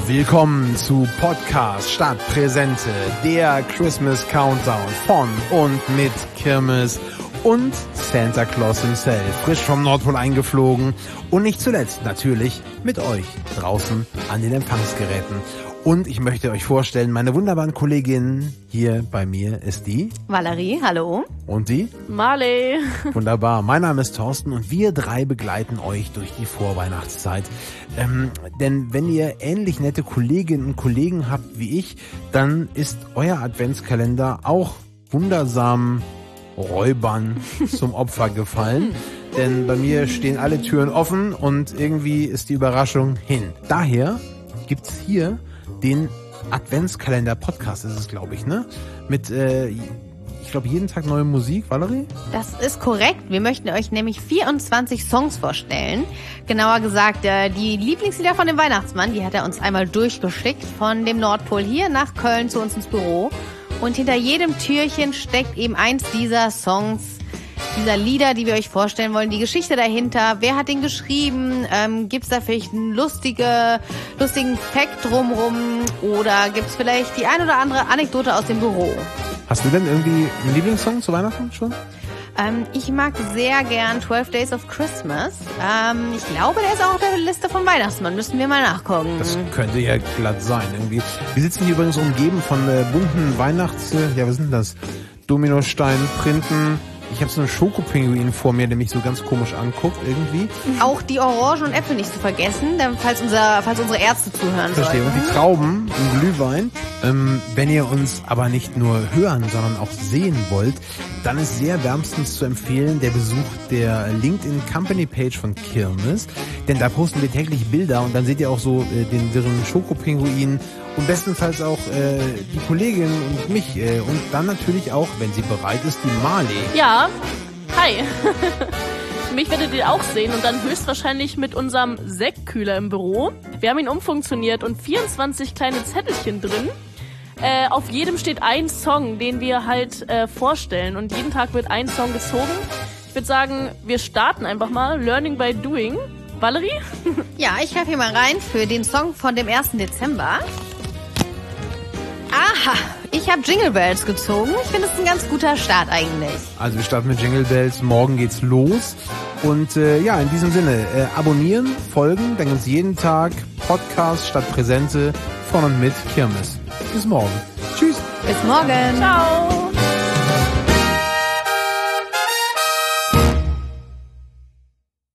Willkommen zu Podcast statt Präsente, der Christmas Countdown von und mit Kirmes und Santa Claus himself, frisch vom Nordpol eingeflogen und nicht zuletzt natürlich mit euch draußen an den Empfangsgeräten. Und ich möchte euch vorstellen, meine wunderbaren Kolleginnen hier bei mir ist die Valerie, hallo. Und die Marley. Wunderbar, mein Name ist Thorsten und wir drei begleiten euch durch die Vorweihnachtszeit. Denn wenn ihr ähnlich nette Kolleginnen und Kollegen habt wie ich, dann ist euer Adventskalender auch wundersam Räubern zum Opfer gefallen. Denn bei mir stehen alle Türen offen und irgendwie ist die Überraschung hin. Daher gibt's hier den Adventskalender-Podcast, ist es, glaube ich, ne? Mit, ich glaube, jeden Tag neue Musik. Valerie? Das ist korrekt. Wir möchten euch nämlich 24 Songs vorstellen. Genauer gesagt, die Lieblingslieder von dem Weihnachtsmann, die hat er uns einmal durchgeschickt von dem Nordpol hier nach Köln zu uns ins Büro. Und hinter jedem Türchen steckt eben eins dieser Songs, dieser Lieder, die wir euch vorstellen wollen, die Geschichte dahinter, wer hat den geschrieben, gibt's da vielleicht einen lustigen Fact drumrum oder gibt's vielleicht die ein oder andere Anekdote aus dem Büro? Hast du denn irgendwie einen Lieblingssong zu Weihnachten schon? Ich mag sehr gern 12 Days of Christmas. Ich glaube, der ist auch auf der Liste von Weihnachtsmann. Müssen wir mal nachgucken. Das könnte ja glatt sein irgendwie. Wir sitzen hier übrigens umgeben von bunten was sind das? Dominosteinen, Printen. Ich habe so einen Schokopinguin vor mir, der mich so ganz komisch anguckt irgendwie. Auch die Orangen und Äpfel nicht zu vergessen, falls unsere Ärzte zuhören Verstehe. sollten. Und die Trauben und Glühwein. Wenn ihr uns aber nicht nur hören, sondern auch sehen wollt, dann ist sehr wärmstens zu empfehlen der Besuch der LinkedIn Company Page von Kirmes. Denn da posten wir täglich Bilder und dann seht ihr auch so den wirren Schokopinguin und bestenfalls auch die Kollegin und mich. Und dann natürlich auch, wenn sie bereit ist, die Marley. Ja, hi. Mich werdet ihr auch sehen und dann höchstwahrscheinlich mit unserem Sektkühler im Büro. Wir haben ihn umfunktioniert und 24 kleine Zettelchen drin. Auf jedem steht ein Song, den wir halt vorstellen und jeden Tag wird ein Song gezogen. Ich würde sagen, wir starten einfach mal. Learning by Doing. Valerie? Ja, ich greife hier mal rein für den Song von dem 1. Dezember. Aha, ich habe Jingle Bells gezogen. Ich finde, es ist ein ganz guter Start eigentlich. Also wir starten mit Jingle Bells, morgen geht's los. Und in diesem Sinne, abonnieren, folgen, dann gibt's jeden Tag Podcast statt Präsente von und mit Kirmes. Bis morgen. Tschüss. Bis morgen. Ciao.